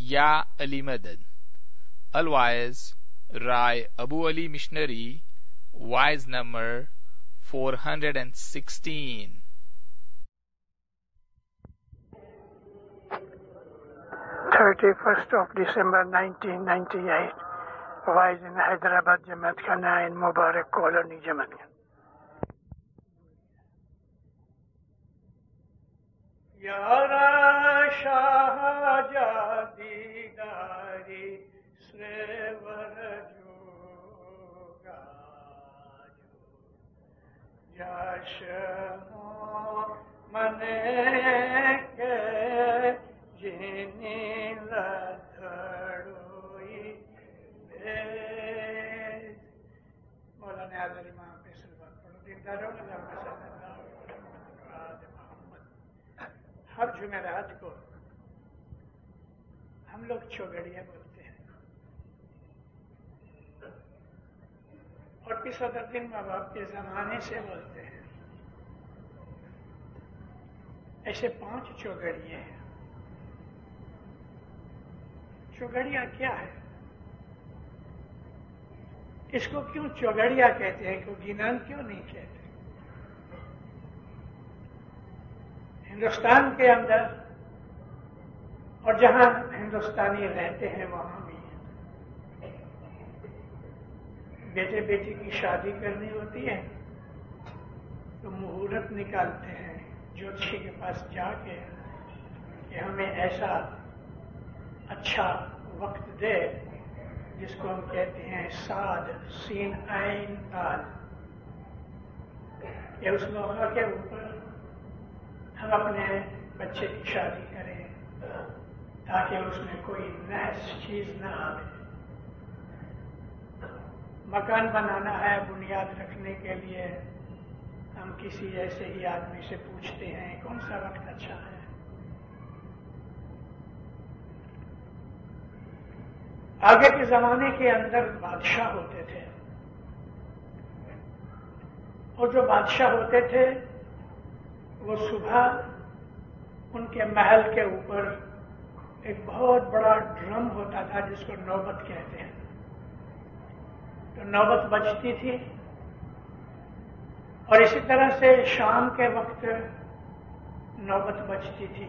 یا علی مدد. Otherwise, Rai Abu Ali Missionary, wise number 416. 31st of December 1998, wise in Hyderabad Jamaat Khana in Mubarak Colony Jamaat Khana. Yara Shahjadi Dari Srevar Juga Yashmo Maneke Jini Ladharui Bed Maulana Azhar Imam pe salawat padho dindaron Allahumma salli ala Muhammad. ہر جمعرات کو ہم لوگ چوگڑیاں بولتے ہیں اور بھی صدر دن ماں باپ کے زمانے سے بولتے ہیں. ایسے 5 چوگڑیاں ہیں. چوگڑیاں کیا ہے؟ اس کو کیوں چوگڑیاں کہتے ہیں؟ کو گینان کیوں نہیں کہتے؟ ہندوستان کے اندر اور جہاں ہندوستانی رہتے ہیں وہاں بھی بیٹے بیٹی کی شادی کرنی ہوتی ہے تو مہورت نکالتے ہیں جوتشی کے پاس جا کے کہ ہمیں ایسا اچھا وقت دے جس کو ہم کہتے ہیں ساد سین عین تال، کہ اس موقع کے اوپر ہم اپنے بچے کی شادی کریں تاکہ اس میں کوئی نحس چیز نہ آئے. مکان بنانا ہے، بنیاد رکھنے کے لیے ہم کسی ایسے ہی آدمی سے پوچھتے ہیں کون سا وقت اچھا ہے. آگے کے زمانے کے اندر بادشاہ ہوتے تھے اور جو بادشاہ ہوتے تھے وہ صبح ان کے محل کے اوپر ایک بہت بڑا ڈرم ہوتا تھا جس کو نوبت کہتے ہیں. تو نوبت بجتی تھی اور اسی طرح سے شام کے وقت نوبت بجتی تھی.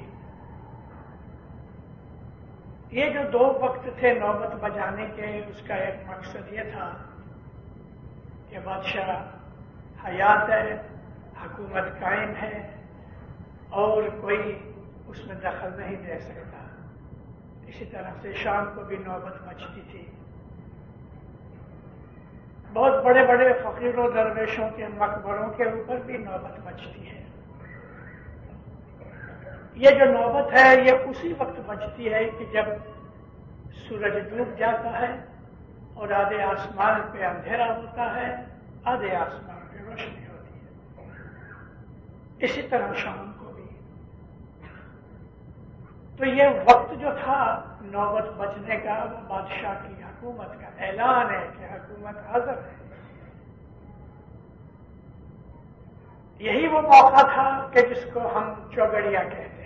یہ جو 2 وقت تھے نوبت بجانے کے، اس کا ایک مقصد یہ تھا کہ بادشاہ حیات ہے، حکومت قائم ہے اور کوئی اس میں دخل نہیں دے سکتا. اسی طرح سے شام کو بھی نوبت بجتی تھی. بہت بڑے بڑے فقیر و درویشوں کے مقبروں کے اوپر بھی نوبت بجتی ہے. یہ جو نوبت ہے یہ اسی وقت بجتی ہے کہ جب سورج ڈوب جاتا ہے اور آدھے آسمان پہ اندھیرا ہوتا ہے، آدھے آسمان پہ روشنی ہوتی ہے. اسی طرح شام کو بھی. تو یہ وقت جو تھا نوبت بجنے کا وہ بادشاہ کی حکومت کا اعلان ہے کہ حکومت حاضر ہے. یہی وہ موقع تھا کہ جس کو ہم چوگڑیا کہتے ہیں،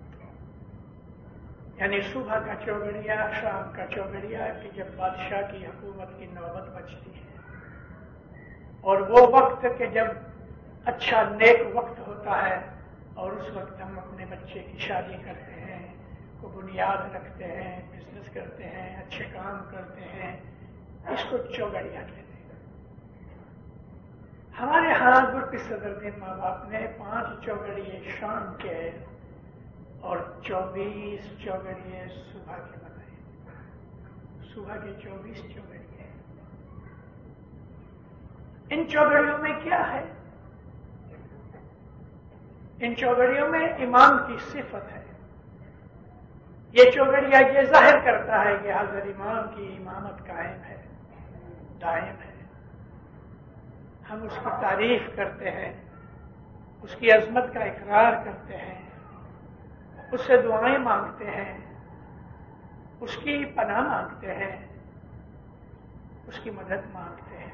یعنی صبح کا چوگڑیا، شام کا چوگڑیا، کہ جب بادشاہ کی حکومت کی نوبت بجتی ہے. اور وہ وقت کہ جب اچھا نیک وقت ہوتا ہے اور اس وقت ہم اپنے بچے کی شادی کرتے ہیں، کو بنیاد رکھتے ہیں، بزنس کرتے ہیں، اچھے کام کرتے ہیں، اس کو چوگڑیا کہتے ہیں. ہمارے ہاں گرپی صدر دن ماں باپ نے 5 چوگڑیے شام کے اور 24 چوگڑیے صبح کے بنائے. صبح کے 24 چوگڑیے. ان چوگڑیوں میں کیا ہے؟ ان چوگڑیوں میں امام کی صفت ہے. یہ چوگڑیا یہ ظاہر کرتا ہے کہ حضرت امام کی امامت قائم ہے، دائم ہے. ہم اس کی تعریف کرتے ہیں، اس کی عظمت کا اقرار کرتے ہیں، اس سے دعائیں مانگتے ہیں، اس کی پناہ مانگتے ہیں، اس کی مدد مانگتے ہیں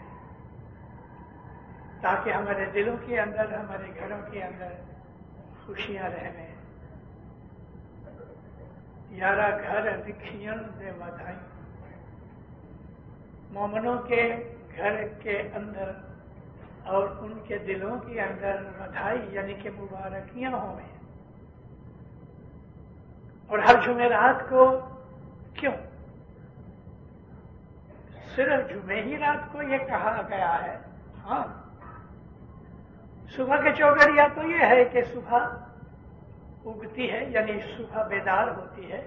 تاکہ ہمارے دلوں کے اندر، ہمارے گھروں کے اندر خوشیاں رہیں. यारा घर दिखियन दे बधाई। मोमनों के घर के अंदर और उनके दिलों के अंदर बधाई यानी कि मुबारकियां हों। और हर जुमेरात को क्यों? सिर्फ जुमे ही रात को ये कहा गया है? हाँ, सुबह के चौगड़िया तो ये है कि सुबह उगती है यानी सुबह बेदार होती है,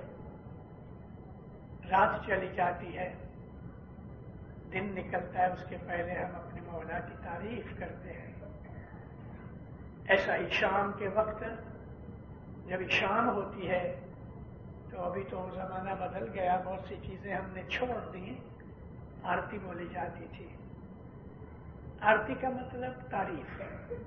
रात चली जाती है, दिन निकलता है, उसके पहले हम अपने मौला की तारीफ करते हैं। ऐसा ही शाम के वक्त जब शाम होती है तो अभी तो जमाना बदल गया, बहुत सी चीजें हमने छोड़ दी, आरती बोली जाती थी। आरती का मतलब तारीफ।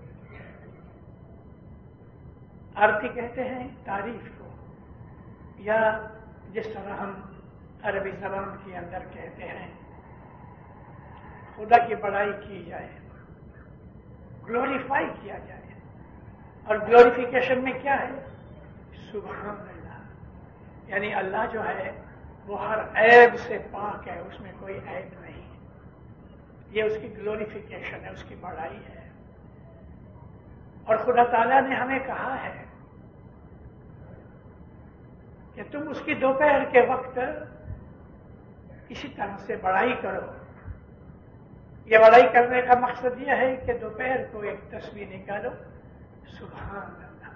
आरती कहते हैं तारीफ को, या जिस तरह हम अरबी ज़बान के अंदर कहते हैं खुदा की बड़ाई की जाए, ग्लोरीफाई किया जाए। और ग्लोरिफिकेशन में क्या है? सुभान अल्लाह, यानी अल्लाह जो है वो हर ऐब से पाक है, उसमें कोई ऐब नहीं। ये उसकी ग्लोरिफिकेशन है, उसकी बड़ाई है। और खुदा ताला ने हमें कहा है कि तुम उसकी दोपहर के वक्त इसी तरह से बड़ाई करो। ये बड़ाई करने का मकसद यह है कि दोपहर को एक तस्वीर निकालो, सुभान अल्लाह,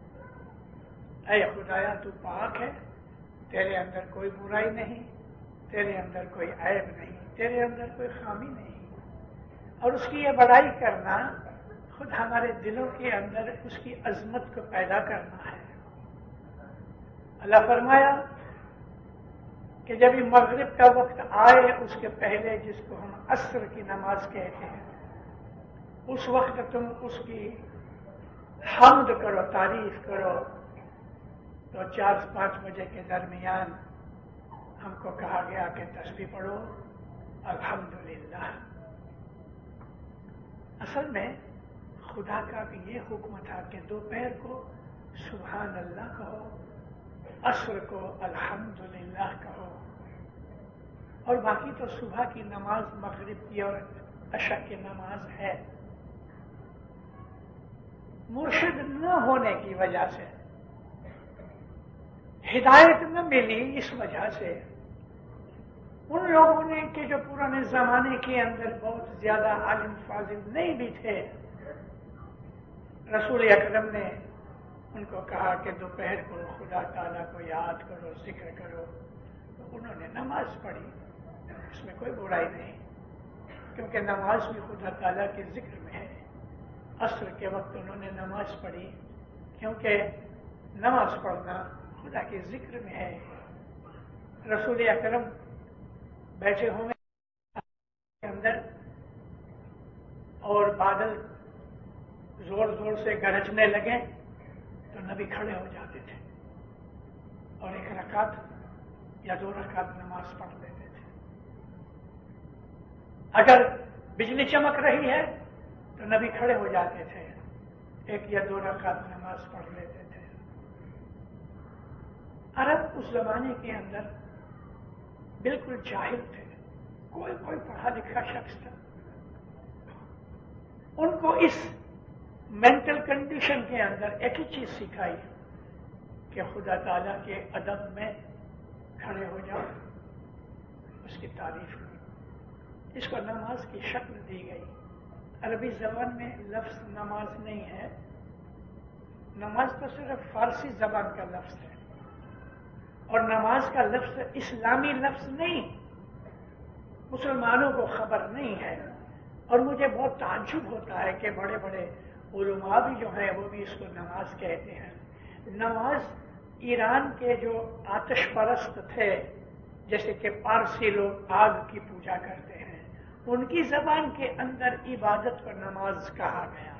ऐ खुदाया तू पाक है, तेरे अंदर कोई बुराई नहीं, तेरे अंदर कोई ऐब नहीं, तेरे अंदर कोई खामी नहीं। और उसकी ये बड़ाई करना खुद हमारे दिलों के अंदर उसकी अजमत को पैदा करना है। अल्लाह फरमाया कि जब ये मगरिब का वक्त आए उसके पहले, जिसको हम असर की नमाज कहते हैं, उस वक्त तुम उसकी हम्द करो, तारीफ करो। तो 4-5 बजे के दरमियान हमको कहा गया कि तस्बीह पढ़ो अल्हम्दुलिल्लाह। असल में खुदा का भी ये हुक्म था कि दोपहर को सुभान अल्लाह कहो, असर को अल्हम्दुलिल्लाह कहो, और बाकी तो सुबह की नमाज, मगरिब की और अशा की नमाज है। मुर्शिद न होने की वजह से, हिदायत न मिली इस वजह से, उन लोगों ने कि जो पुराने जमाने के अंदर बहुत ज्यादा आलिम फाजिल नहीं भी थे, रसूल अकरम ने उनको कहा कि दोपहर को खुदा ताला को याद करो, जिक्र करो। तो उन्होंने नमाज पढ़ी, इसमें कोई बुराई नहीं, क्योंकि नमाज भी खुदा ताला के जिक्र में है। असर के वक्त उन्होंने नमाज पढ़ी, क्योंकि नमाज पढ़ना खुदा के जिक्र में है। रसूल अकरम बैठे होंगे अंदर और बादल जोर जोर से गरजने लगे तो नबी खड़े हो जाते थे और 1 रकात या 2 रकात नमाज पढ़ लेते थे। अगर बिजली चमक रही है तो नबी खड़े हो जाते थे, 1 या 2 रकात नमाज पढ़ लेते थे। अरब उस जमाने के अंदर बिल्कुल जाहिल थे, कोई पढ़ा लिखा शख्स था। उनको इस मेंटल कंडीशन के अंदर एक ही चीज सिखाई कि खुदा ताला के अदब में खड़े हो जाओ, उसकी तारीफ करो। इसको नमाज की शक्ल दी गई। अरबी जबान में लफ्ज नमाज नहीं है, नमाज तो सिर्फ फारसी जबान का लफ्ज है, और नमाज का लफ्ज इस्लामी लफ्ज नहीं, मुसलमानों को खबर नहीं है। और मुझे बहुत ताज्जुब होता है कि बड़े बड़े उलमा भी जो हैं वो भी इसको नमाज कहते हैं। नमाज ईरान के जो आतिश परस्त थे, जैसे कि पारसी लोग आग की पूजा करते हैं, उनकी जबान के अंदर इबादत को नमाज कहा गया।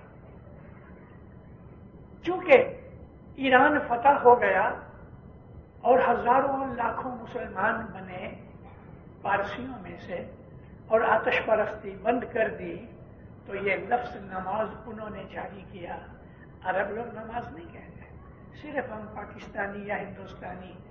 चूंकि ईरान फतह हो गया और हजारों लाखों मुसलमान बने पारसियों में से और आतिश परस्ती बंद कर दी, तो ये लफ्ज नमाज उन्होंने जारी किया। अरब लोग नमाज नहीं कहते, सिर्फ हम पाकिस्तानी या हिंदुस्तानी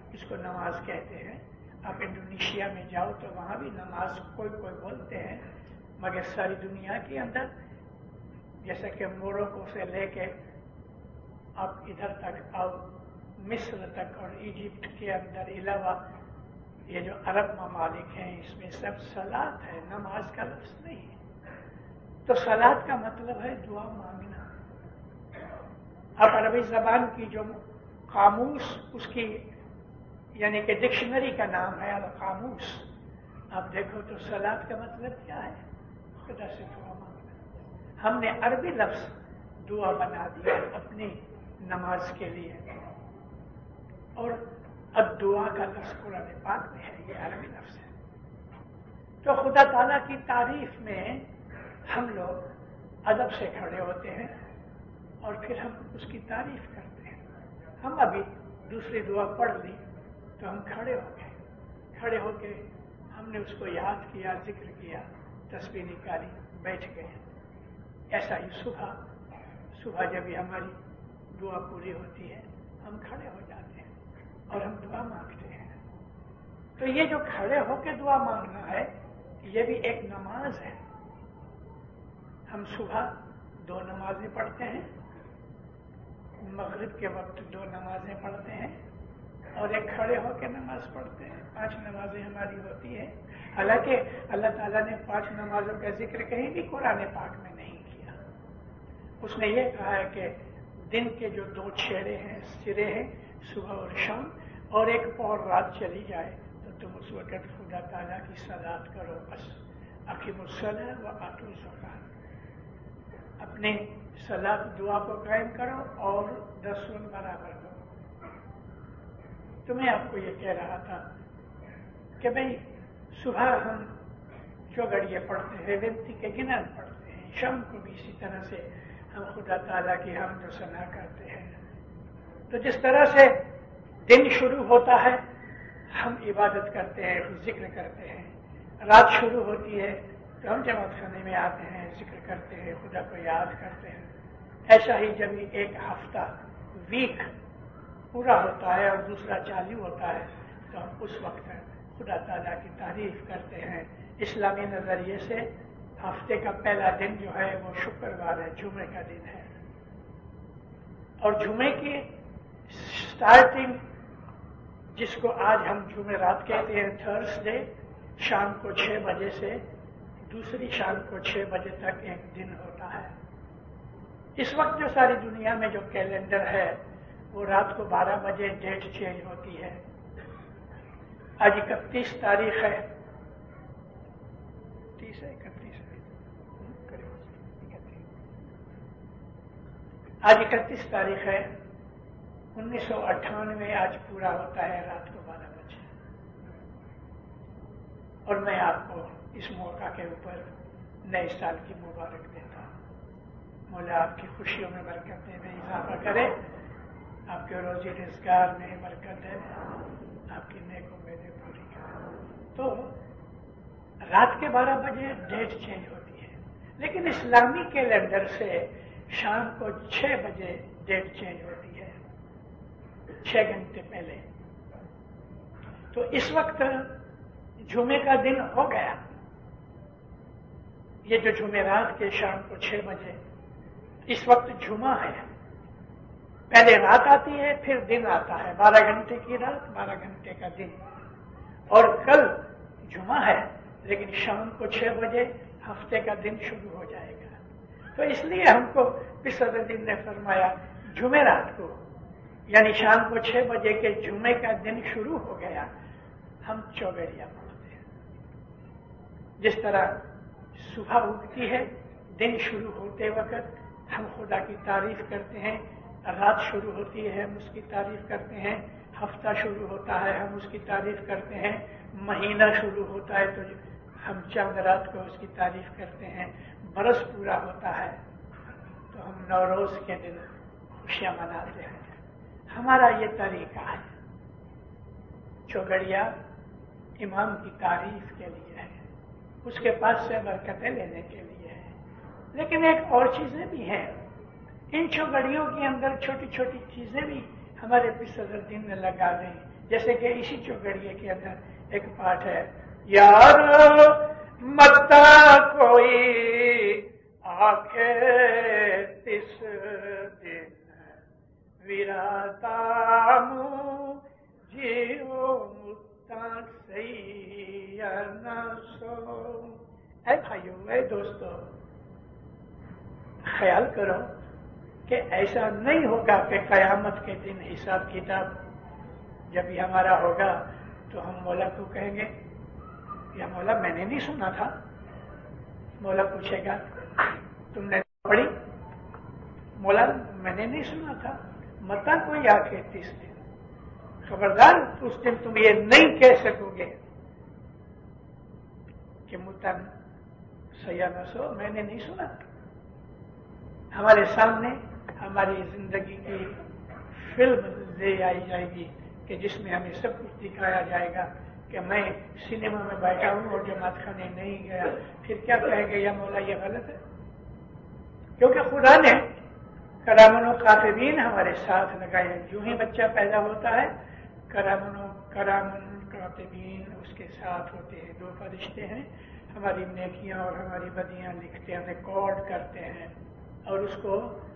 इसको नमाज कहते हैं। आप इंडोनेशिया में जाओ तो वहां भी नमाज कोई कोई बोलते हैं, मगर सारी दुनिया के अंदर जैसा कि मोरक्को से लेके आप इधर तक आओ, मिस्र तक और इजिप्ट के अंदर अलावा ये जो अरब ममालिक हैं, इसमें सब सलात है, नमाज का लफ्ज नहीं है। तो सलात का मतलब है दुआ मांगना। आप अरबी जबान की जो कामूस, उसकी यानी कि डिक्शनरी का नाम है अल कामूस, आप देखो तो सलात का मतलब क्या है? खुदा से दुआ मांगना। हमने अरबी लफ्ज दुआ बना दिया अपनी नमाज के लिए, और अब दुआ का लफ्ज कुरान पाक में है, ये अरबी लफ्ज है। तो खुदा ताला की तारीफ में हम लोग अदब से खड़े होते हैं और फिर हम उसकी तारीफ करते हैं। हम अभी दूसरी दुआ पढ़ ली तो हम खड़े हो गए, खड़े होके हमने उसको याद किया, जिक्र किया, तस्बीह निकाली, बैठ गए। ऐसा ही सुबह जब भी हमारी दुआ पूरी होती है हम खड़े हो जाते हैं और हम दुआ मांगते हैं। तो ये जो खड़े होके दुआ मांगना है ये भी एक नमाज है। हम सुबह 2 नमाजें पढ़ते हैं, मगरिब के वक्त 2 नमाजें पढ़ते हैं और एक खड़े होकर नमाज पढ़ते हैं। 5 नमाजें हमारी होती है। हालांकि अल्लाह ताला ने 5 नमाजों का जिक्र कहीं भी कुरान पाक में नहीं किया। उसने ये कहा है कि दिन के जो 2 छेड़े हैं, सिरे हैं, सुबह और शाम, और एक पौर रात चली जाए तो तुम उस वक्त खुदा ताला की सलात करो। बस अकीमुस्सलाह व आतू ज़कात, अपने सलात दुआ को कायम करो और 10 बराबर करो। तो मैं आपको ये कह रहा था कि भाई सुबह हम जो घड़िए पढ़ते हैं विनती के गिनन पढ़ते हैं, शाम को भी इसी तरह से हम खुदा ताला की हमद व सना करते हैं। तो जिस तरह से दिन शुरू होता है हम इबादत करते हैं, जिक्र करते हैं, रात शुरू होती है तो हम जमात खाने में आते हैं, जिक्र करते हैं, खुदा को याद करते हैं। ऐसा ही जब एक हफ्ता वीक पूरा होता है और दूसरा चालू होता है तो हम उस वक्त खुदा ताला की तारीफ करते हैं। इस्लामी नजरिए से हफ्ते का पहला दिन जो है वो शुक्रवार है, जुमे का दिन है, और जुमे की स्टार्टिंग जिसको आज हम जुमेरात कहते हैं, थर्सडे, शाम को 6 बजे से दूसरी शाम को 6 बजे तक एक दिन होता है। इस वक्त जो सारी दुनिया में जो कैलेंडर है वो रात को 12 बजे डेट चेंज होती है। आज 31 तारीख है, 30 है, 31 है, आज 31 तारीख है। 1998 आज पूरा होता है रात को 12 बजे। और मैं आपको इस मौका के ऊपर नए साल की मुबारक देता हूं। मौला आपकी खुशियों में बरकत में इजाफा करे, आपके रोजी रोजगार में बरकत है, आपकी नेक उम्मीदें पूरी करे। तो रात के 12 बजे डेट चेंज होती है, लेकिन इस्लामी कैलेंडर से शाम को 6 बजे डेट चेंज होती है, 6 घंटे पहले। तो इस वक्त जुमे का दिन हो गया। ये जो जुमेरात के शाम को 6 बजे, इस वक्त जुमा है। पहले रात आती है, फिर दिन आता है, 12 घंटे की रात, 12 घंटे का दिन। और कल जुमा है, लेकिन शाम को 6 बजे हफ्ते का दिन शुरू हो जाएगा। तो इसलिए हमको सदरुद्दीन ने फरमाया जुमेरात को, यानी शाम को 6 बजे के जुमे का दिन शुरू हो गया, हम चौगड़िया पढ़ते हैं। जिस तरह सुबह उगती है, दिन शुरू होते वक्त हम खुदा की तारीफ करते हैं, रात शुरू होती है हम उसकी तारीफ करते हैं, हफ्ता शुरू होता है हम उसकी तारीफ करते हैं, महीना शुरू होता है तो हम चंद रात को उसकी तारीफ करते हैं, बरस पूरा होता है तो हम नौरोज के दिन खुशियां मनाते हैं। हमारा ये तरीका है। चौगड़िया इमाम की तारीफ के लिए है, उसके पास से बरकतें लेने के लिए है। लेकिन एक और चीजें भी हैं। इन चौगड़ियों के अंदर छोटी छोटी चीजें भी हमारे सदरुद्दीन ने लगा दी। جیسے کہ اسی چوگڑیے کے اندر ایک پاٹ ہے، یار متا کوئی آکھے تس دن ویراتامو جیو متا سیانا سو۔ اے بھائیو، اے دوستو، خیال کرو کہ ایسا نہیں ہوگا کہ قیامت کے دن حساب کتاب جب یہ ہمارا ہوگا تو ہم مولا کو کہیں گے یا مولا میں نے نہیں سنا تھا۔ مولا پوچھے گا تم نے پڑھی؟ مولا میں نے نہیں سنا تھا، متا کوئی آ کے تیس دن، خبردار اس دن تم یہ نہیں کہہ سکو گے کہ متا سیانا سو، میں نے نہیں سنا۔ ہمارے سامنے ہماری زندگی کی فلم لے آئی جائے گی کہ جس میں ہمیں سب کچھ دکھایا جائے گا کہ میں سنیما میں بیٹھا ہوں اور جماعت خانے نہیں گیا، پھر کیا کہے گا یا مولا یہ غلط ہے؟ کیونکہ خدا نے کرامن و کاتبین ہمارے ساتھ لگائے۔ جو ہی بچہ پیدا ہوتا ہے کرامن کاتبین اس کے ساتھ ہوتے ہیں، دو فرشتے ہیں، ہماری نیکیاں اور ہماری بدیاں لکھتے ہیں، ریکارڈ کرتے ہیں، اور اس کو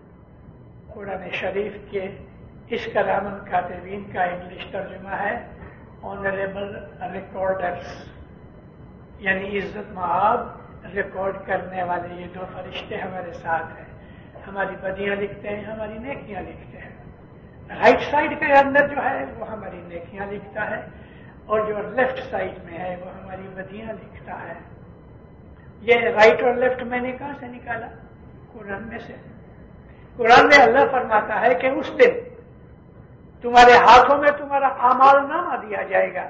قرآن شریف کے اس کرامن کاتبین کا انگلش ترجمہ ہے آنریبل ریکارڈرز، یعنی عزت مآب ریکارڈ کرنے والے۔ یہ دو فرشتے ہمارے ساتھ ہیں، ہماری بدیاں لکھتے ہیں، ہماری نیکیاں لکھتے ہیں۔ رائٹ سائڈ کے اندر جو ہے وہ ہماری نیکیاں لکھتا ہے، اور جو لیفٹ سائڈ میں ہے وہ ہماری بدیاں لکھتا ہے۔ یہ رائٹ اور لیفٹ میں نے کہاں سے نکالا؟ قرآن میں سے۔ قرآن میں اللہ فرماتا ہے کہ اس دن تمہارے ہاتھوں میں تمہارا اعمال نامہ دیا جائے گا۔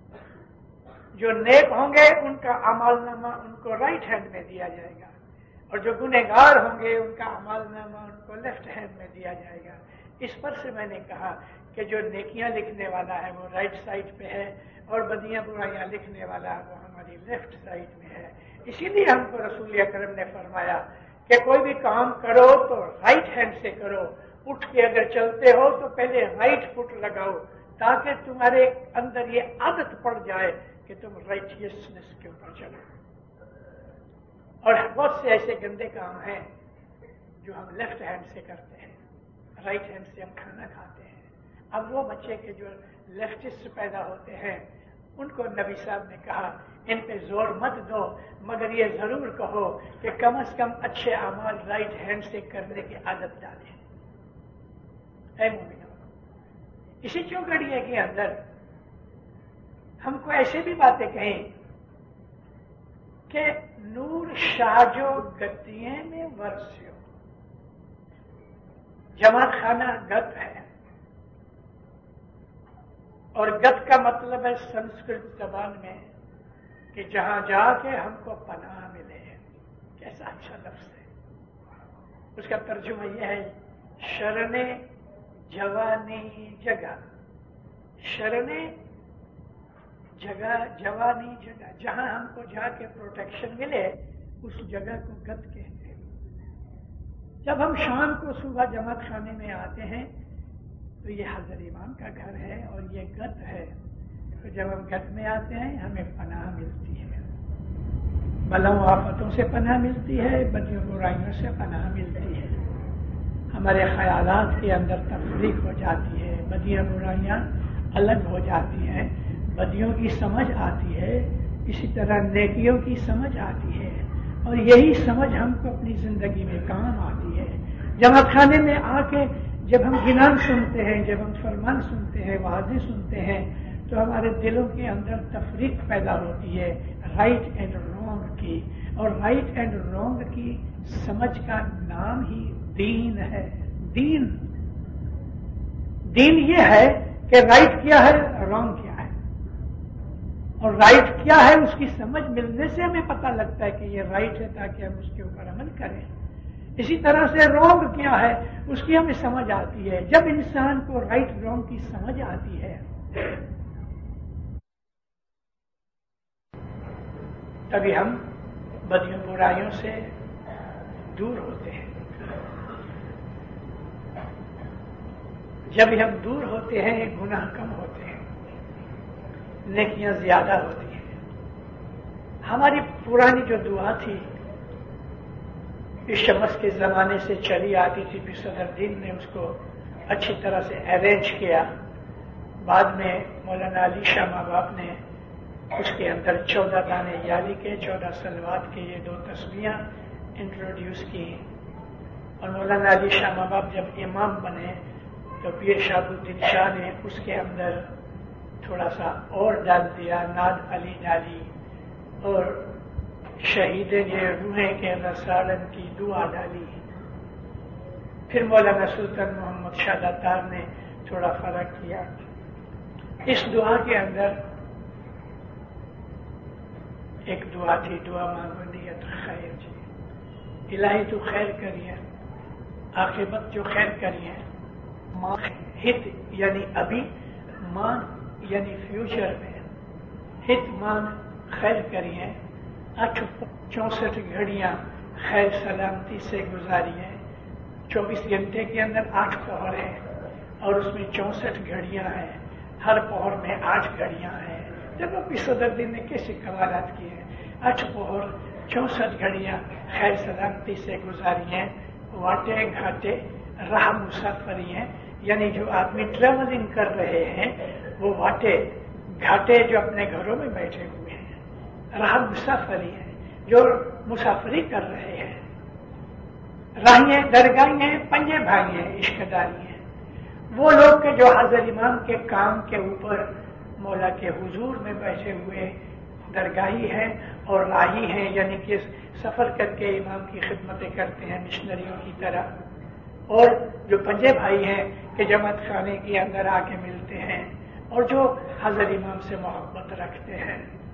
جو نیک ہوں گے ان کا اعمال نامہ ان کو رائٹ ہینڈ میں دیا جائے گا، اور جو گنہگار ہوں گے ان کا اعمال نامہ ان کو لیفٹ ہینڈ میں دیا جائے گا۔ اس پر سے میں نے کہا کہ جو نیکیاں لکھنے والا ہے وہ رائٹ سائڈ پہ ہے، اور بدیاں برائیاں لکھنے والا وہ ہماری لیفٹ سائڈ میں ہے۔ اسی لیے ہم کو رسول اکرم نے فرمایا کہ کوئی بھی کام کرو تو رائٹ ہینڈ سے کرو، اٹھ کے اگر چلتے ہو تو پہلے رائٹ فٹ لگاؤ، تاکہ تمہارے اندر یہ عادت پڑ جائے کہ تم رائٹیسنس کے اوپر چلو۔ اور بہت سے ایسے گندے کام ہیں جو ہم لیفٹ ہینڈ سے کرتے ہیں، رائٹ ہینڈ سے ہم کھانا کھاتے ہیں۔ اب وہ بچے کے جو لیفٹسٹ پیدا ہوتے ہیں ان کو نبی صاحب نے کہا ان پہ زور مت دو، مگر یہ ضرور کہو کہ کم از کم اچھے اعمال رائٹ ہینڈ سے کرنے کی عادت ڈالیں۔ اے مومنوں، اسی چوگڑیے کے اندر ہم کو ایسے بھی باتیں کہیں کہ نور شاجو گتیے میں ورسیو، جماعت خانہ گت ہے، اور گت کا مطلب ہے سنسکرت زبان میں کہ جہاں جا کے ہم کو پناہ ملے۔ کیسا اچھا لفظ ہے! اس کا ترجمہ یہ ہے شرنے جوانی جگہ، شرنے جگہ جوانی جگہ، جہاں ہم کو جا کے پروٹیکشن ملے اس جگہ کو گت کہتے ہیں۔ جب ہم شام کو صبح جماعت خانے میں آتے ہیں تو یہ حضرت امام کا گھر ہے اور یہ گت ہے، تو جب ہم گت میں آتے ہیں ہمیں پناہ ملتی ہے، بلاؤں آفتوں سے پناہ ملتی ہے، بدیوں برائیوں سے پناہ ملتی ہے، ہمارے خیالات کے اندر تفریق ہو جاتی ہے، بدیاں برائیاں الگ ہو جاتی ہیں، بدیوں کی سمجھ آتی ہے، اسی طرح نیکیوں کی سمجھ آتی ہے، اور یہی سمجھ ہم کو اپنی زندگی میں کام آتی ہے۔ جماعت خانے میں آ کے جب ہم گنان سنتے ہیں، جب ہم فرمان سنتے ہیں، واضح سنتے ہیں، تو ہمارے دلوں کے اندر تفریق پیدا ہوتی ہے رائٹ اینڈ رانگ کی، اور رائٹ اینڈ رانگ کی سمجھ کا نام ہی دین ہے۔ دین یہ ہے کہ رائٹ کیا ہے، رانگ کیا ہے، اور رائٹ کیا ہے اس کی سمجھ ملنے سے ہمیں پتہ لگتا ہے کہ یہ رائٹ ہے تاکہ ہم اس کے اوپر عمل کریں۔ اسی طرح سے رانگ کیا ہے اس کی ہمیں سمجھ آتی ہے۔ جب انسان کو رائٹ رانگ کی سمجھ آتی ہے تبھی ہم بدیوں برائیوں سے دور ہوتے ہیں۔ جب ہم دور ہوتے ہیں گناہ کم ہوتے ہیں۔ नेकियां ज्यादा होती हैं। हमारी पुरानी जो दुआ थी, इस शमस के जमाने से चली आती थी, फिर सदरुद्दीन ने उसको अच्छी तरह से अरेंज किया। बाद में मौलाना अली शाह माँ बाप ने उसके अंदर 14 दाने याली के, 14 सलवात के ये 2 तस्बीहां इंट्रोड्यूस की। और मौलाना अली शाह माँ बाप जब इमाम बने तो पीर शहाबुद्दीन शाह ने उसके अंदर थोड़ा सा और डाल दिया, नाद अली डाली और शहीद ये रूहें के रसालन की दुआ डाली। फिर मौलाना सुल्तान मोहम्मद शाह दातार ने थोड़ा फर्क किया। इस दुआ के अंदर एक दुआ थी, दुआ मांगो नियत खैर जी, इलाही तू खैर करिए, आखिरत जो खैर करिए, मां हित यानी अभी, मान यानी फ्यूचर में, हित मान खैर करिए, 64 घड़ियां खैर सलामती से गुजारिए। 24 घंटे के अंदर 8 पहर है और उसमें 64 घड़ियां हैं, हर पहर में 8 घड़ियां हैं। देखो पीर सदरुद्दीन ने कैसे कमालात किए हैं। 8 पहर 64 घड़ियां खैर सलामती से गुजारिए। वाटे घाटे राह मुसाफरी हैं, यानी जो आदमी ट्रेवलिंग कर रहे हैं वो वाटे घाटे जो अपने घरों में बैठे हुए हैं, राह मुसाफरी है जो मुसाफरी कर रहे हैं, राहियां दरगाहें पंजे भाई हैं, इश्कदारी हैं, वो लोग के जो हाजिर इमाम के काम के ऊपर मौला के हुजूर में बैठे हुए दरगाही हैं और राही हैं, यानी कि सफर करके इमाम की खिदमतें करते हैं मिशनरियों की तरह, और जो पंजे भाई हैं कि जमात खाने के अंदर आके मिलते हैं और जो हाजिर इमाम से मोहब्बत रखते हैं,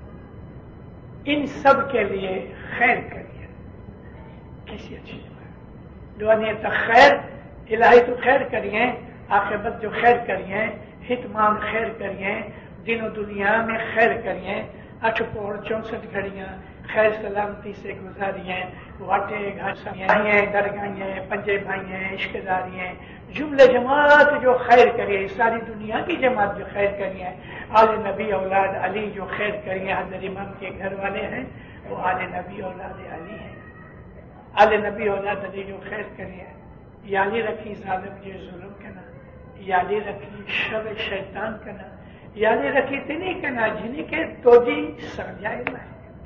इन सब के लिए खैर करिए। कैसी अच्छी दुआ नियत खैर, इलाही तो खैर करिए, आखिरत जो खैर करिए, हितमान खैर करिए, दिनों दुनिया में खैर करिए। 8 पहर 64 घड़ियां खैर सलामती से गुजारिए। वाटे घाटियां दरगाहें पंजे भाइयां इश्कदारियां, जुमले जमात जो खैर करिए, सारी दुनिया की जमात जो खैर करिए, आले नबी औलाद अली जो खैर करिए, हज़रत इमाम के घर वाले हैं वो आले नबी औलाद अली हैं, आले नबी औलाद अली जो खैर करिए। याली रखी जालिम जे जुल्म करना, याली रखी शर शैतान करना, याली रखी तिनी करना जिन्हीं के तोजी समझाए ना।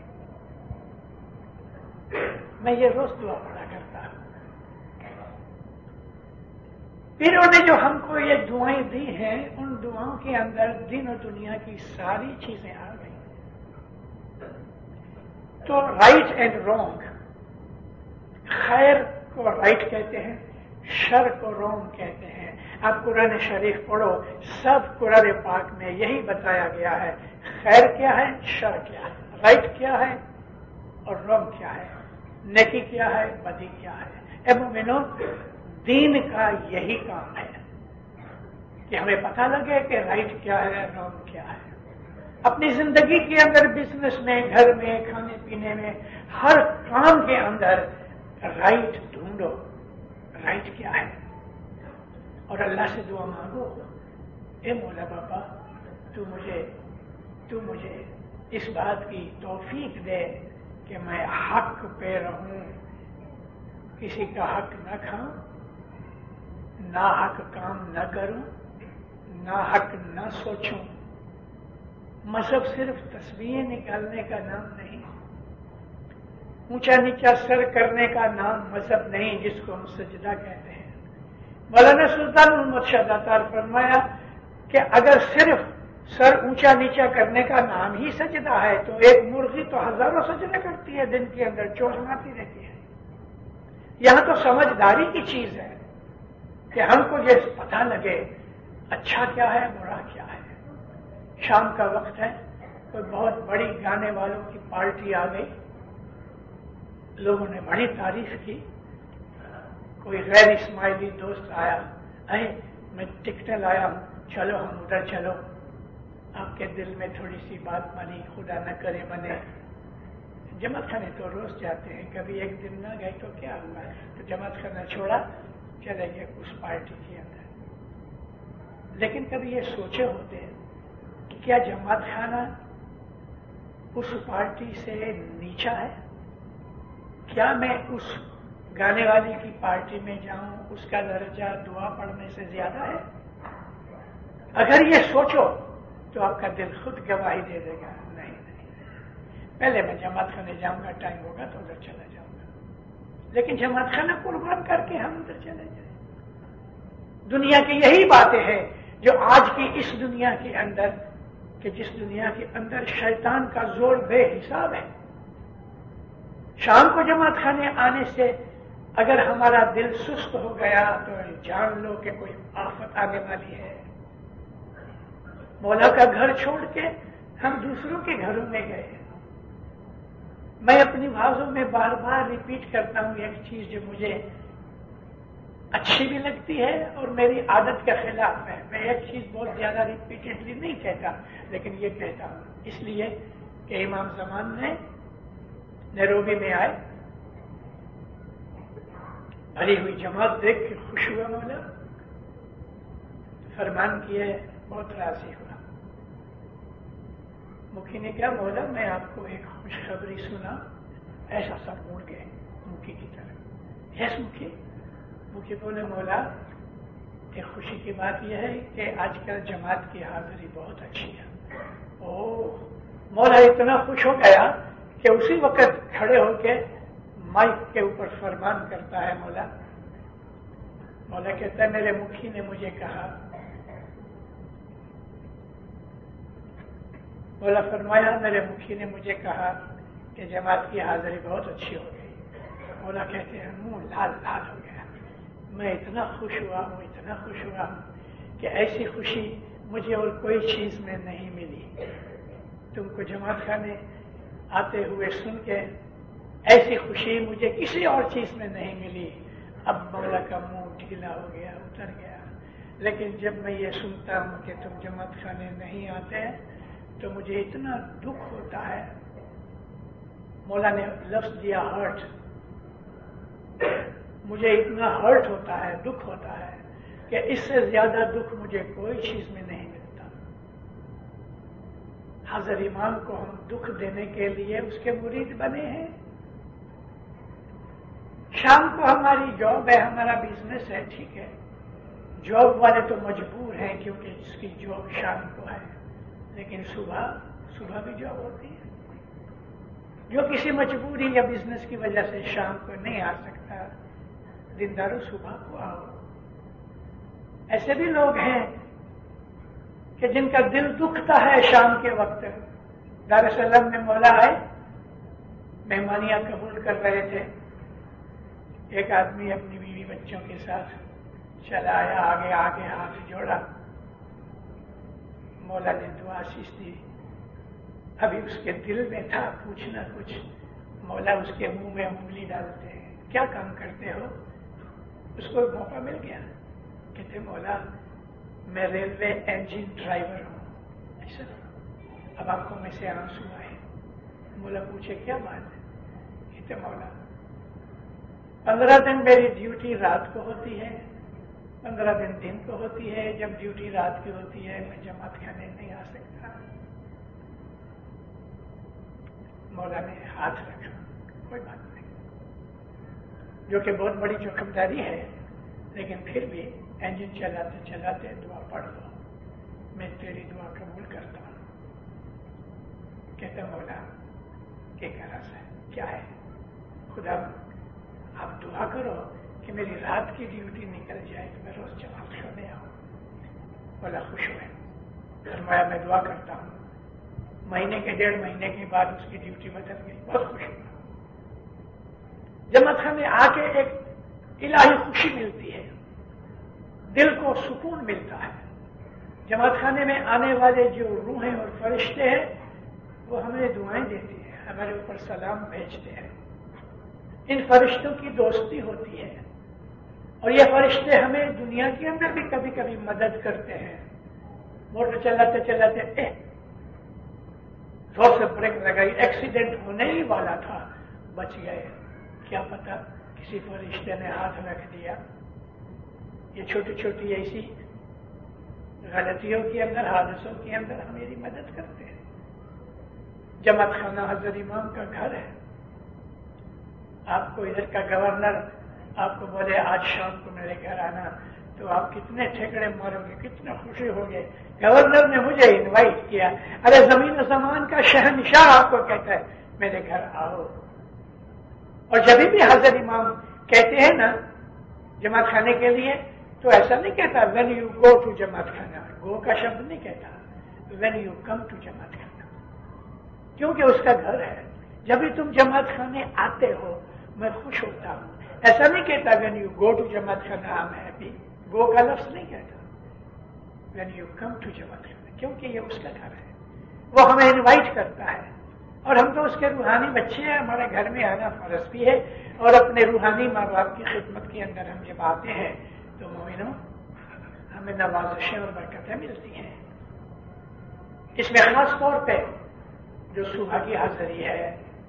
मैं ये रोज दुआ पढ़ा करता हूं। फिर उन्होंने जो हमको ये दुआएं दी हैं, उन दुआओं के अंदर दिन और दुनिया की सारी चीजें आ गई। तो राइट एंड रॉन्ग, खैर को राइट कहते हैं, शर को रॉन्ग कहते हैं। आप कुरान शरीफ पढ़ो, सब कुरान पाक में यही बताया गया है, खैर क्या है, शर क्या है, राइट क्या है और रॉन्ग क्या है, नेकी क्या है, बदी क्या है। ए मोमिनो, दीन का यही काम है कि हमें पता लगे कि राइट क्या है, रॉन्ग क्या है। अपनी जिंदगी के अंदर, बिजनेस में, घर में, खाने पीने में, हर काम के अंदर राइट ढूंढो, राइट क्या है, और अल्लाह से दुआ मांगो, ए मौला बाबा तू मुझे इस बात की तौफीक दे कि मैं हक पे रहूं, किसी का हक न खाऊं, ना हक काम न करूं, ना हक न सोचूं। मजहब सिर्फ तस्बीहें निकालने का नाम नहीं, ऊंचा नीचा सर करने का नाम मजहब नहीं, जिसको हम सजदा कहते हैं। मौलाना सुल्तान मोहम्मद शाह दातार फरमाया कि अगर सिर्फ सर ऊंचा नीचा करने का नाम ही सजदा है तो एक मुर्गी तो हजारों सजदा करती है, दिन के अंदर चोंच मारती रहती है। यहां तो समझदारी की चीज है कि हमको ये पता लगे अच्छा क्या है, बुरा क्या है। शाम का वक्त है, कोई बहुत बड़ी गाने वालों की पार्टी आ गई, लोगों ने बड़ी तारीफ की। कोई गैर इस्माइली दोस्त आया, अरे मैं टिकटें लाया हूं, चलो हम उधर चलो, आपके दिल में थोड़ी सी बात बनी, खुदा न करे बने। जमात खाने तो रोज जाते हैं, कभी एक दिन ना गए तो क्या हुआ, तो जमात खाना छोड़ा, चले गए उस पार्टी के अंदर। लेकिन कभी ये सोचे होते कि क्या जमात खाना उस पार्टी से नीचा है? क्या मैं उस गाने वाली की पार्टी में जाऊं, उसका दर्जा दुआ पढ़ने से ज्यादा है? अगर ये सोचो तो आपका दिल खुद गवाही दे देगा, नहीं नहीं, पहले मैं जमात खाने जाऊंगा, टाइम होगा तो उधर चला जाऊंगा। लेकिन जमात खाना कुर्बान करके हम उधर चले जाए। दुनिया की यही बातें हैं जो आज की इस दुनिया के अंदर, कि जिस दुनिया के अंदर शैतान का जोर बेहिसाब है। शाम को जमात खाने आने से अगर हमारा दिल सुस्त हो गया तो जान लो कि कोई आफत आने वाली है। मौला का घर छोड़ के हम दूसरों के घरों में गए। मैं अपनी भाषा में बार बार रिपीट करता हूं एक चीज जो मुझे अच्छी भी लगती है और मेरी आदत के खिलाफ है। मैं एक चीज बहुत ज्यादा रिपीटेडली नहीं कहता, लेकिन ये कहता हूं इसलिए कि इमाम ज़मान ने नैरोबी में आए, भरी हुई जमात देख के खुश हुआ मौला, फरमान किए, बहुत राजी हुआ। मुखी ने कहा मौला मैं आपको एक खुशखबरी सुना। ऐसा सब मुड़ गए मुखी की तरफ। यस मुखी। मुखी बोले मौला एक खुशी की बात यह है कि आजकल जमात की हाजिरी बहुत अच्छी है। ओह, मौला इतना खुश हो गया कि उसी वक्त खड़े होके माइक के ऊपर फरमान करता है मौला। मौला कहता है मेरे मुखी ने मुझे कहा, मौला फरमाया मेरे मुखी ने मुझे कहा कि जमात की हाजिरी बहुत अच्छी हो गई। मौला कहते हैं मुंह लाल लाल हो गया। मैं इतना खुश हुआ हूं, इतना खुश हुआ हूं कि ऐसी खुशी मुझे और कोई चीज में नहीं मिली। तुमको जमात खाने आते हुए सुन के ऐसी खुशी मुझे किसी और चीज में नहीं मिली। अब मौला का मुंह ढीला हो गया, उतर गया। लेकिन जब मैं ये सुनता हूं कि तुम जमात खाने नहीं आते तो मुझे इतना दुख होता है। मौला ने लफ्ज दिया हर्ट। मुझे इतना हर्ट होता है, दुख होता है कि इससे ज्यादा दुख मुझे कोई चीज में नहीं मिलता। हाजिर इमाम को हम दुख देने के लिए उसके मुरीद बने हैं। शाम को हमारी जॉब है, हमारा बिजनेस है, ठीक है। जॉब वाले तो मजबूर हैं क्योंकि जिसकी जॉब शाम को है, लेकिन सुबह भी जॉब होती है। जो किसी मजबूरी या बिजनेस की वजह से शाम को नहीं आ सकता, दिनदारों सुबह को आओ। ऐसे भी लोग हैं कि जिनका दिल दुखता है शाम के वक्त। दारुसलाम में मौला आए, मेहमानियां कबूल कर रहे थे। एक आदमी अपनी बीवी बच्चों के साथ चला आया, आगे आगे हाथ जोड़ा। मौला ने दुआ आशीष दी। अभी उसके दिल में था कुछ न कुछ। मौला उसके मुंह में उंगली डालते हैं, क्या काम करते हो? उसको मौका मिल गया। कहते मौला मैं रेलवे इंजन ड्राइवर हूं। ऐसा? अब आंखों में से आंसू आए। मौला पूछे क्या बात है? कहते मौला 15 दिन मेरी ड्यूटी रात को होती है, 15 दिन को होती है। जब ड्यूटी रात की होती है मैं जमात खाने नहीं आ सकता। मौला ने हाथ रखा, कोई बात नहीं, जो कि बहुत बड़ी जोखिमदारी है, लेकिन फिर भी इंजन चलाते चलाते दुआ पढ़ लो, मैं तेरी दुआ कबूल करता हूं। कहते मौला के करा से क्या है? खुदा आप दुआ करो कि मेरी रात की ड्यूटी निकल जाए तो मैं रोज जमात खाने आऊं। मौला खुश हुए, फरमाया मैं दुआ करता हूं। महीने के 1.5 महीने के बाद उसकी ड्यूटी बदल गई। बहुत खुश हुआ। जमात खाने आके एक इलाही खुशी मिलती है, दिल को सुकून मिलता है। जमात खाने में आने वाले जो रूहें और फरिश्ते हैं वो हमें दुआएं देती हैं, हमारे ऊपर सलाम भेजते हैं। इन फरिश्तों की दोस्ती होती है और ये फरिश्ते हमें दुनिया के अंदर भी कभी कभी मदद करते हैं। मोटर चलाते चलाते जोर से ब्रेक लगाई, एक्सीडेंट होने ही वाला था, बच गए। क्या पता किसी फरिश्ते ने हाथ रख दिया। ये छोटी छोटी ऐसी غلطیوں کے اندر، حادثوں کے اندر ہماری مدد کرتے ہیں۔ جماعت خانہ حضرت امام کا گھر ہے۔ آپ کو ادھر کا گورنر آپ کو بولے آج شام کو میرے گھر آنا، تو آپ کتنے ٹھیکڑے مارو گے، کتنے خوشی ہوگے، گورنر نے مجھے انوائٹ کیا، ارے زمین و زمان کا شہنشاہ آپ کو کہتا ہے میرے گھر آؤ۔ اور جب بھی حضرت امام کہتے ہیں نا جماعت خانے کے لیے، تو ایسا نہیں کہتا وین یو گو ٹو جماعت خانہ، گو کا شبد نہیں کہتا، وین یو کم ٹو جماعت خانہ، کیونکہ اس کا گھر ہے۔ جب بھی تم جماعت خانے آتے ہو میں خوش ہوتا ہوں۔ ایسا نہیں کہتا وین یو گو ٹو جماعت خانہ آئی ایم ہیپی، گو کا لفظ نہیں کہتا، وین یو کم ٹو جماعت خانہ، کیونکہ یہ اس کا گھر ہے، وہ ہمیں انوائٹ کرتا ہے، اور ہم تو اس کے روحانی بچے ہیں، ہمارے گھر میں آنا فرض بھی ہے، اور اپنے روحانی ماں باپ کی خدمت کے اندر ہم جب آتے ہیں تو مومنوں ہمیں نوازشیں اور برکتیں ملتی ہیں۔ اس میں خاص طور پہ جو صبح کی حاضری ہے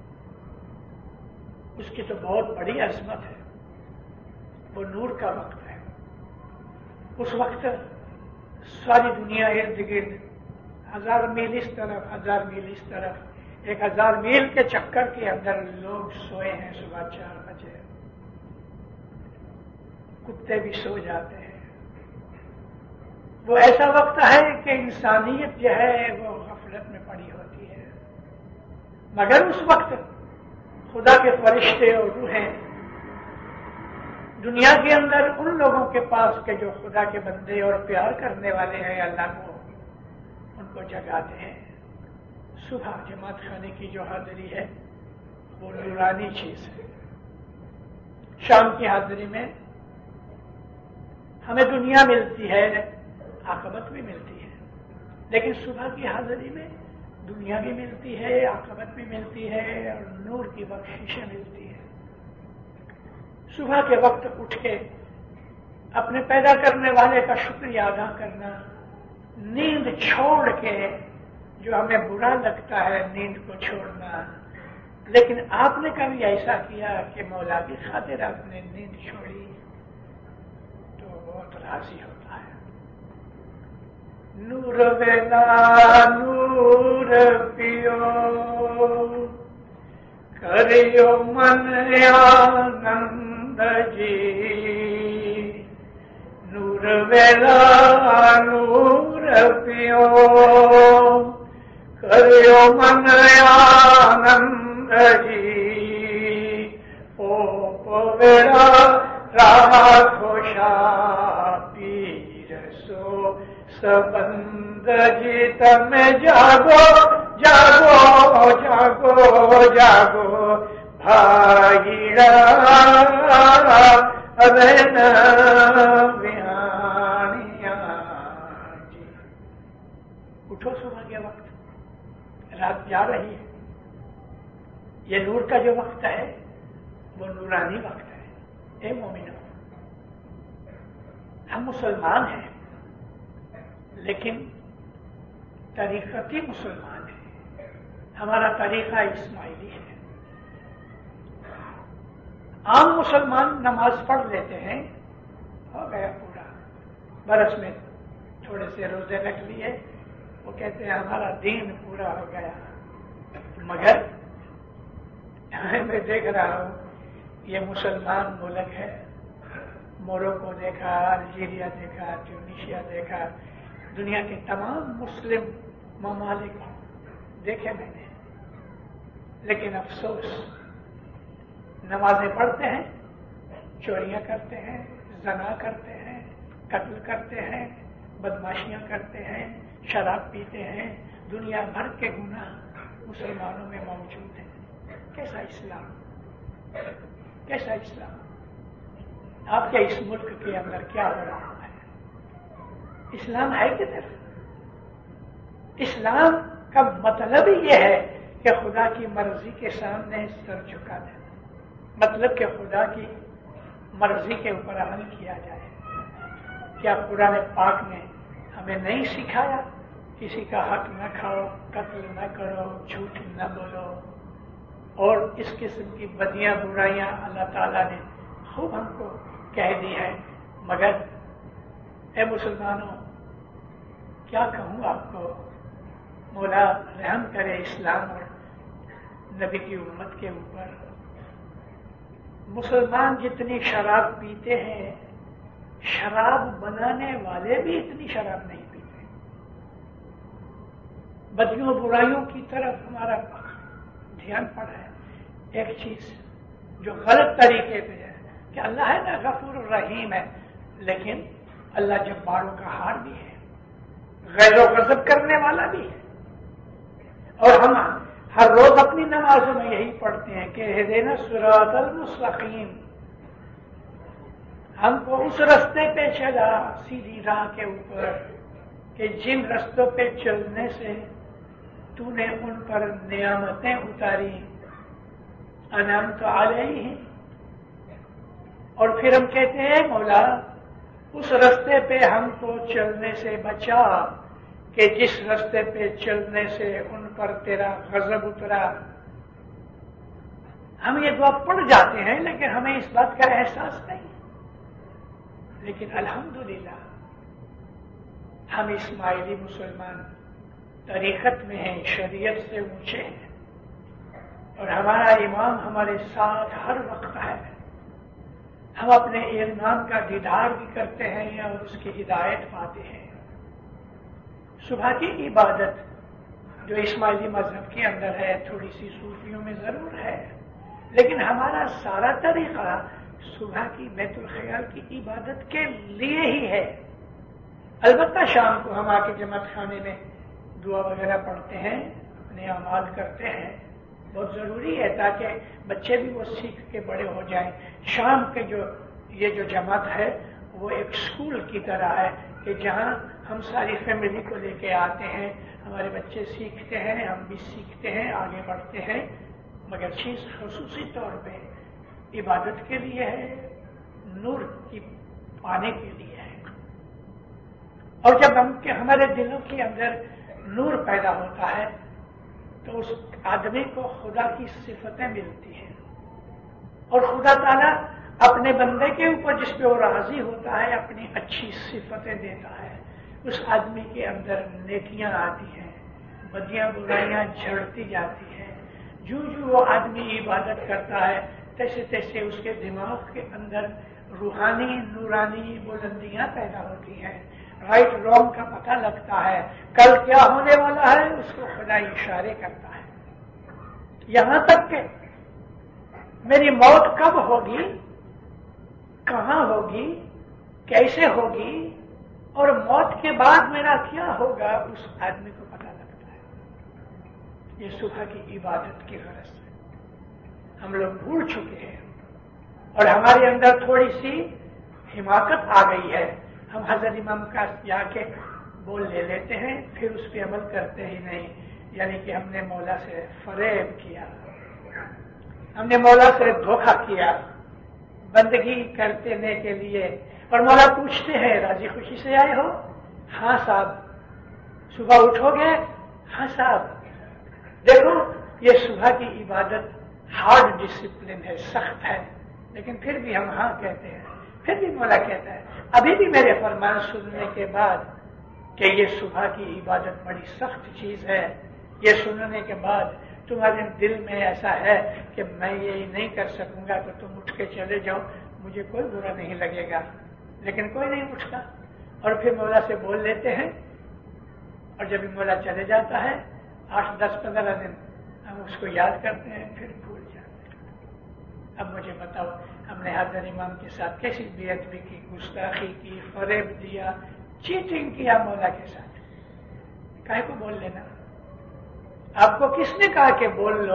اس کی تو بہت بڑی عظمت ہے، وہ نور کا وقت ہے۔ اس وقت ساری دنیا ارد گرد 1000 میل اس طرف 1000 میل اس طرف 1000 میل کے چکر کے اندر لوگ سوئے ہیں، صبح 4 بجے کتے بھی سو جاتے ہیں۔ وہ ایسا وقت ہے کہ انسانیت جو ہے وہ غفلت میں پڑی ہوتی ہے، مگر اس وقت خدا کے فرشتے اور روحیں دنیا کے اندر ان لوگوں کے پاس کے جو خدا کے بندے اور پیار کرنے والے ہیں اللہ کو، ان کو جگاتے ہیں۔ صبح جماعت خانے کی جو حاضری ہے وہ نورانی چیز ہے۔ شام کی حاضری میں ہمیں دنیا ملتی ہے، عاقبت بھی ملتی ہے، لیکن صبح کی حاضری میں دنیا بھی ملتی ہے، عاقبت بھی ملتی ہے، اور نور کی بخششیں ملتی ہے۔ صبح کے وقت اٹھ کے اپنے پیدا کرنے والے کا شکریہ ادا کرنا، نیند چھوڑ کے، جو ہمیں برا لگتا ہے نیند کو چھوڑنا، لیکن آپ نے کبھی ایسا کیا کہ مولا کی خاطر آپ نے نیند چھوڑی تو بہت راضی ہوتا ہے۔ نور ویلا نور پیو کریو من آنند جی، نور ویلا نور پیو کریو من آنند جی، او ویلا راہ خوشا پیر سو سبند جی، تم جاگو جاگو جاگو جاگو بھائی ابن بہانیاں جی۔ اٹھو صبح کے وقت، رات جا رہی ہے، یہ نور کا جو وقت ہے وہ نورانی وقت ہے۔ اے مومنوں، ہم مسلمان ہیں لیکن طریقتی مسلمان ہیں، ہمارا طریقہ اسماعیلی ہے۔ عام مسلمان نماز پڑھ لیتے ہیں، ہو گیا پورا، برس میں تھوڑے سے روزے رکھ لیے، وہ کہتے ہیں ہمارا دین پورا ہو گیا، مگر میں دیکھ رہا ہوں یہ مسلمان ملک ہے، موروکو دیکھا، الجیریا دیکھا، ٹیونیشیا دیکھا، دنیا کے تمام مسلم ممالک دیکھے میں نے، لیکن افسوس نمازیں پڑھتے ہیں، چوریاں کرتے ہیں، زنا کرتے ہیں، قتل کرتے ہیں، بدماشیاں کرتے ہیں، شراب پیتے ہیں، دنیا بھر کے گناہ مسلمانوں میں موجود ہیں۔ کیسا اسلام، کیسا اسلام؟ آپ کے اس ملک کے اندر کیا ہو رہا ہے؟ اسلام ہے کدھر؟ اسلام کا مطلب ہی یہ ہے کہ خدا کی مرضی کے سامنے سر جھکا دینا، مطلب کہ خدا کی مرضی کے اوپر عمل کیا جائے۔ کیا قرآن پاک نے ہمیں نہیں سکھایا کسی کا حق نہ کھاؤ، قتل نہ کرو، جھوٹ نہ بولو، اور اس قسم کی بدیاں برائیاں اللہ تعالیٰ نے خوب ہم کو کہہ دی ہے؟ مگر اے مسلمانوں، क्या कहूँ आपको, मौला रहम करे इस्लाम और नबी की उम्मत के ऊपर। मुसलमान जितनी शराब पीते हैं, शराब बनाने वाले भी इतनी शराब नहीं पीते। बदियों बुराइयों की तरफ हमारा ध्यान पड़ा है। एक चीज जो गलत तरीके पे है कि अल्लाह है ना गफूर रहीम है, लेकिन अल्लाह जब्बारों का हार भी है, गैरो गज़ब करने वाला भी है। और हम हर रोज अपनी नमाजों में यही पढ़ते हैं कि हिदीना सिरातल मुस्तकीम, हमको उस रास्ते पे चला, सीधी राह के ऊपर, कि जिन रास्तों पे चलने से तूने उन पर नियामतें उतारी, अनाम तो अलैहिम। और फिर हम कहते हैं मौला उस रास्ते पे हमको चलने से बचा कि जिस रास्ते पे चलने से उन पर तेरा गजब उतरा। हम ये दुआ पढ़ जाते हैं लेकिन हमें इस बात का एहसास नहीं। लेकिन अल्हम्दुलिल्लाह हम इस्माइली मुसलमान तरीकत में हैं, शरीयत से ऊंचे हैं, और हमारा इमाम हमारे साथ हर वक्त है। हम अपने इमाम का दीदार भी करते हैं और उसकी हिदायत पाते हैं। सुबह की इबादत जो इस्माइली मजहब के अंदर है, थोड़ी सी सूफियों में जरूर है, लेकिन हमारा सारा तरीका सुबह की बैतुल ख्याल की इबादत के लिए ही है। अलबत्ता शाम को हम आके जमात खाने में दुआ वगैरह पढ़ते हैं, अपने अमाल करते हैं, बहुत जरूरी है ताकि बच्चे भी वो सीख के बड़े हो जाएं। शाम के ये जो जमात है वो एक स्कूल की तरह है कि जहां हम सारी फैमिली को लेके आते हैं, हमारे बच्चे सीखते हैं, हम भी सीखते हैं, आगे बढ़ते हैं। मगर चीज खसूसी तौर पे इबादत के लिए है, नूर की पाने के लिए है। और जब हमारे दिलों के अंदर नूर पैदा होता है तो उस आदमी को खुदा की सिफतें मिलती हैं, और खुदा ताला अपने बंदे के ऊपर जिस पे वो राजी होता है अपनी अच्छी सिफतें देता है। उस आदमी के अंदर नेकियां आती हैं, बदियां बुराइयां झड़ती जाती हैं। जो वो आदमी इबादत करता है तैसे तैसे उसके दिमाग के अंदर रूहानी नूरानी बुलंदियां पैदा होती हैं, राइट रॉन्ग का पता लगता है, कल क्या होने वाला है उसको खुदा इशारे करता है। यहां तक कि मेरी मौत कब होगी, कहां होगी, कैसे होगी, और मौत के बाद मेरा क्या होगा, उस आदमी को पता लगता है। ये सुबह की इबादत की गरज से हम लोग भूल चुके हैं, और हमारे अंदर थोड़ी सी हिमाकत आ गई है। हम हजरत इमाम का जाके बोल ले लेते हैं, फिर उस पर अमल करते ही नहीं। यानी कि हमने मौला से फरेब किया, हमने मौला से धोखा किया बंदगी करने के लिए। और मौला पूछते हैं राजी खुशी से आए हो? हाँ साहब। सुबह उठोगे? हाँ साहब। देखो ये सुबह की इबादत हार्ड डिसिप्लिन है, सख्त है, लेकिन फिर भी हम हाँ कहते हैं। फिर भी मौला कहता है अभी भी मेरे फरमान सुनने के बाद कि ये सुबह की इबादत बड़ी सख्त चीज है, ये सुनने के बाद तुम्हारे दिल में ऐसा है कि मैं ये नहीं कर सकूंगा तो तुम उठ के चले जाओ, मुझे कोई बुरा नहीं लगेगा। लेकिन कोई नहीं उठता, और फिर मौला से बोल लेते हैं, और जब मौला चले जाता है 8, 10, 15 दिन हम उसको याद करते हैं, फिर भूल जाते हैं। अब मुझे बताओ हमने हजरत इमाम के साथ कैसी बेअदबी की, गुस्ताखी की, फरेब दिया, चीटिंग किया मौला के साथ। काहे को बोल लेना? आपको किसने कहा कि बोल लो?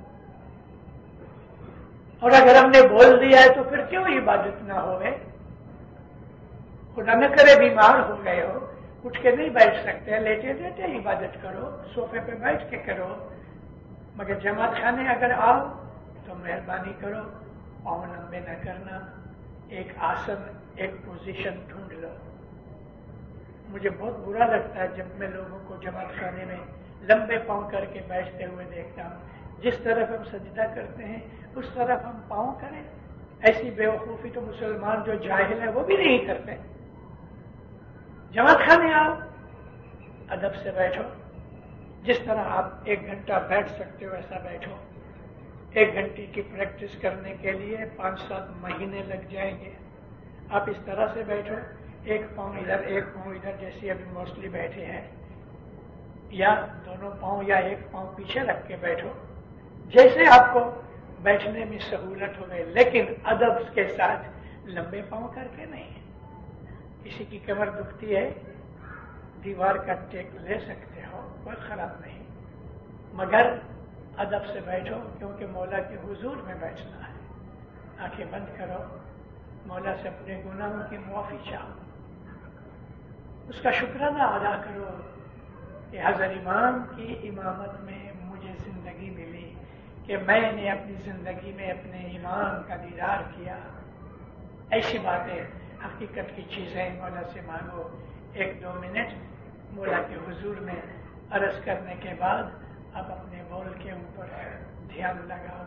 और अगर हमने बोल दिया है तो फिर क्यों इबादत ना हो गए? खुदा न करे बीमार हो गए हो, उठ के नहीं बैठ सकते, लेटे लेटे इबादत करो, सोफे पे बैठ के करो। मगर जमात खाने अगर आओ तो मेहरबानी करो, पाँव लंबे न करना, एक आसन एक पोजीशन ढूंढ लो। मुझे बहुत बुरा लगता है जब मैं लोगों को जमात खाने में लंबे पाँव करके बैठते हुए देखता हूँ। जिस तरफ हम सजदा करते हैं उस तरफ हम पाँव करें। ऐसी बेवकूफी तो मुसलमान जो जाहिल है वो भी नहीं करते। जमात खाने आओ, अदब से बैठो। जिस तरह आप 1 घंटा बैठ सकते हो वैसा बैठो। 1 घंटे की प्रैक्टिस करने के लिए 5-7 महीने लग जाएंगे। आप इस तरह से बैठो, एक पाँव इधर एक पाँव इधर, जैसे अभी मोस्टली बैठे हैं, या दोनों पाँव या एक पाँव पीछे रख के बैठो, जैसे आपको बैठने में सहूलत हो गई, लेकिन अदब के साथ लंबे पाँव करके नहीं। किसी की कमर दुखती है, दीवार का टेक ले सकते हो, कोई खराब नहीं, मगर अदब से बैठो, क्योंकि मौला के हुजूर में बैठना है। आंखें बंद करो, मौला से अपने गुनाहों की मुआफी चाहो, उसका शुक्राना अदा करो कि हज़रत इमाम की इमामत में मुझे जिंदगी मिली, कि मैंने अपनी जिंदगी में अपने इमाम का दीदार किया। ऐसी बातें, हकीकत की चीजें मौला से मांगो। 1-2 मिनट मौला के हुजूर में अर्ज करने के बाद आप अपने बोल के ऊपर ध्यान लगाओ,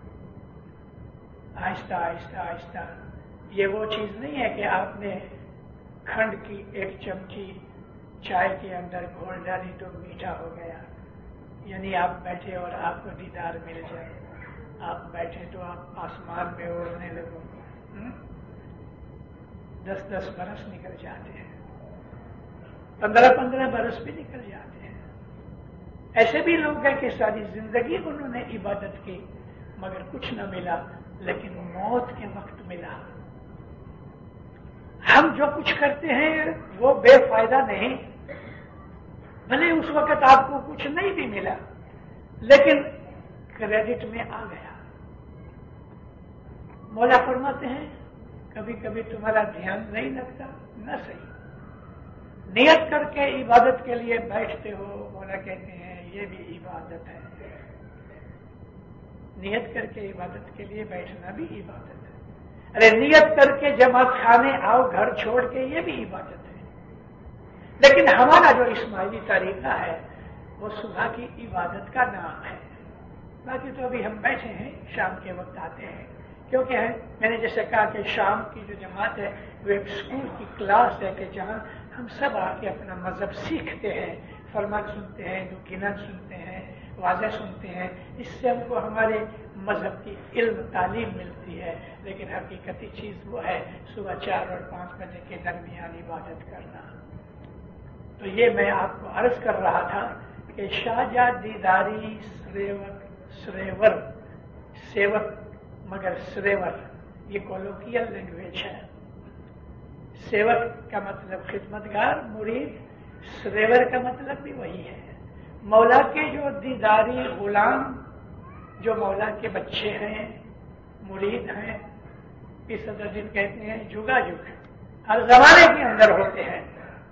आहिस्ता आहिस्ता आहिस्ता। ये वो चीज नहीं है कि आपने खंड की 1 चमची चाय के अंदर घोल डाली तो मीठा हो गया, यानी आप बैठे और आपको दीदार मिल जाए। आप बैठे तो आप आसमान में उड़ने लगो। 10-10 बरस निकल जाते हैं, 15-15 बरस भी निकल जाते हैं। ऐसे भी लोग हैं कि सारी जिंदगी उन्होंने इबादत की मगर कुछ न मिला, लेकिन मौत के वक्त मिला। हम जो कुछ करते हैं वो बेफायदा नहीं, भले उस वक्त आपको कुछ नहीं भी मिला, लेकिन क्रेडिट में आ गया। मौला फरमाते हैं कभी कभी तुम्हारा ध्यान नहीं लगता, न सही, नियत करके इबादत के लिए बैठते हो। मौला कहते हैं ये भी इबादत है, नियत करके इबादत के लिए बैठना भी इबादत है। अरे नियत करके जमात खाने आओ घर छोड़ के, ये भी इबादत है। लेकिन हमारा जो इस्माइली तरीका है वो सुबह की इबादत का नाम है। बाकी तो अभी हम बैठे हैं, शाम के वक्त आते हैं, क्योंकि मैंने जैसे कहा कि शाम की जो जमात है वो एक स्कूल की क्लास है कि जहां हम सब आके अपना मजहब सीखते हैं, फरमान सुनते हैं, दुखीनान सुनते हैं, वाज़े सुनते हैं। इससे हमको हमारे मजहब की इल्म तालीम मिलती है। लेकिन हकीकती चीज वो है सुबह 4 और 5 बजे के दरमियान इबादत करना। तो ये मैं आपको अर्ज कर रहा था कि शाहजहाँ दीदारी श्रेवर सेवक मगर श्रेवर, ये कोलोकियल लैंग्वेज है। सेवक का मतलब खिदमतगार, मुरीद, श्रेवर का मतलब भी वही है। मौला के जो दीदारी गुलाम, जो मौला के बच्चे हैं, मुरीद हैं, इस दिन कहते हैं जुगा जुग, हर जमाने के अंदर होते हैं।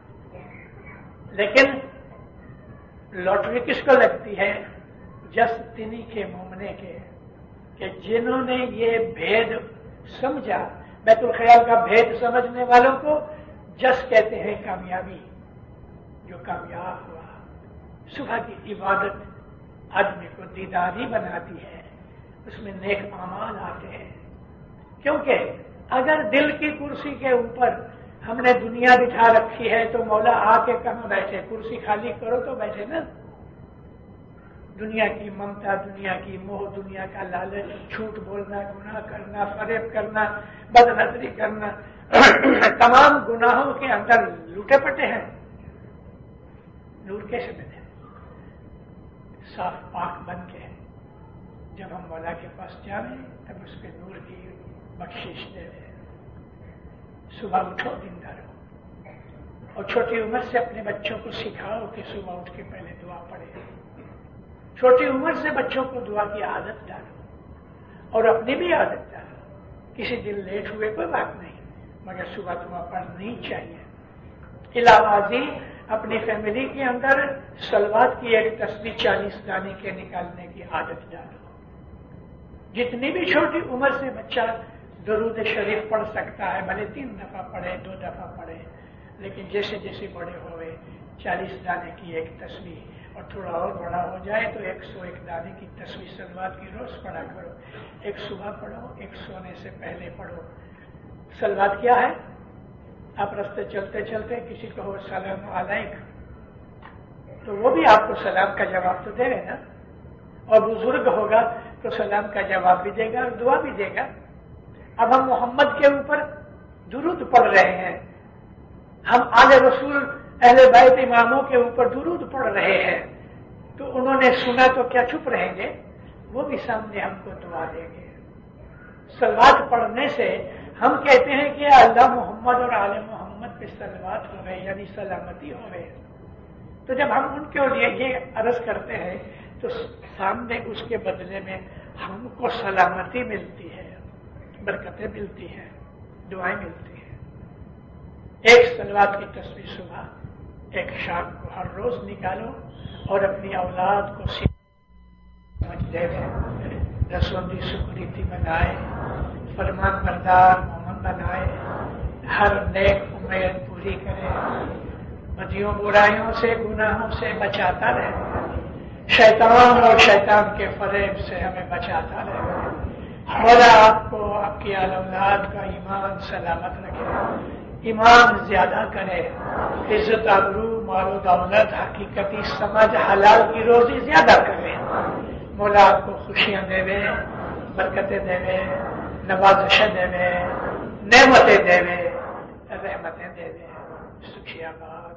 लेकिन लॉटरी किसको लगती है? जस तिन्ही के मोमने के, कि जिन्होंने ये भेद समझा। बैतुल ख्याल का भेद समझने वालों को जस कहते हैं कामयाबी, जो कामयाब हुआ। सुबह की इबादत आदमी को दीदारी बनाती है, उसमें नेक अमाल आते हैं। क्योंकि अगर दिल की कुर्सी के ऊपर हमने दुनिया बिठा रखी है तो मौला आके कहां बैठे? कुर्सी खाली करो तो बैठे ना। दुनिया की ममता, दुनिया की मोह, दुनिया का लालच, झूठ बोलना, गुनाह करना, फरेब करना, बदनजरी करना, तमाम गुनाहों के अंदर लूटे पटे हैं। नूर कैसे मिले? साफ पाक बन के जब हम मौला के पास जाए तब उसके नूर की बख्शिश दे। सुबह उठो, जिंदा रहो, और छोटी उम्र से अपने बच्चों को सिखाओ कि सुबह उठ के पहले दुआ पढ़े। छोटी उम्र से बच्चों को दुआ की आदत डालो और अपनी भी आदत डालो। किसी दिन लेट हुए कोई बात नहीं, मगर सुबह दुआ पढ़नी चाहिए। इलावाजी अपनी फैमिली के अंदर सलवात की एक तस्वीर 40 दाने के निकालने की आदत डालो। जितनी भी छोटी उम्र से बच्चा दुरूद शरीफ पढ़ सकता है, भले 3 दफा पढ़े, 2 दफा पढ़े, लेकिन जैसे जैसे बड़े होवे 40 दाने की एक तस्वीर, और थोड़ा और बड़ा हो जाए तो 101 दाने की तस्वीर सलवात की रोज पढ़ा करो। एक सुबह पढ़ो, एक सोने से पहले पढ़ो। सलवात क्या है? आप रास्ते चलते चलते किसी को हो सलाम अलैक, تو وہ بھی آپ کو سلام کا جواب تو دے گا نا، اور بزرگ ہوگا تو سلام کا جواب بھی دے گا اور دعا بھی دے گا۔ اب ہم محمد کے اوپر درود پڑھ رہے ہیں، ہم آل رسول اہل بیت اماموں کے اوپر درود پڑھ رہے ہیں، تو انہوں نے سنا تو کیا چپ رہیں گے؟ وہ بھی سامنے ہم کو دعا دیں گے۔ صلوات پڑھنے سے ہم کہتے ہیں کہ اللہ محمد اور آل محمد پہ صلوات ہو گئے، یعنی سلامتی ہو گئے۔ تو جب ہم ان کے لیے یہ عرض کرتے ہیں تو سامنے اس کے بدلے میں ہم کو سلامتی ملتی ہے، برکتیں ملتی ہیں، دعائیں ملتی ہیں۔ ایک صلوات کی تصویر صبح ایک شام کو ہر روز نکالو اور اپنی اولاد کو سمجھ دے رسول کی شکریتی بنائے، فرمان بردار مومن بنائے، ہر نیک امید پوری کرے، بدیوں برائیوں سے گناہوں سے بچاتا رہے، شیطان اور شیطان کے فریب سے ہمیں بچاتا رہے۔ مولا آپ کو آپ کی اولاد کا ایمان سلامت رکھے، ایمان زیادہ کرے، عزت آبرو مال و دولت حقیقتی سمجھ حلال کی روزی زیادہ کرے۔ مولا آپ کو خوشیاں دے، برکتیں دے، نوازشیں دے، نعمتیں دے، رحمتیں دے، سکھیا باد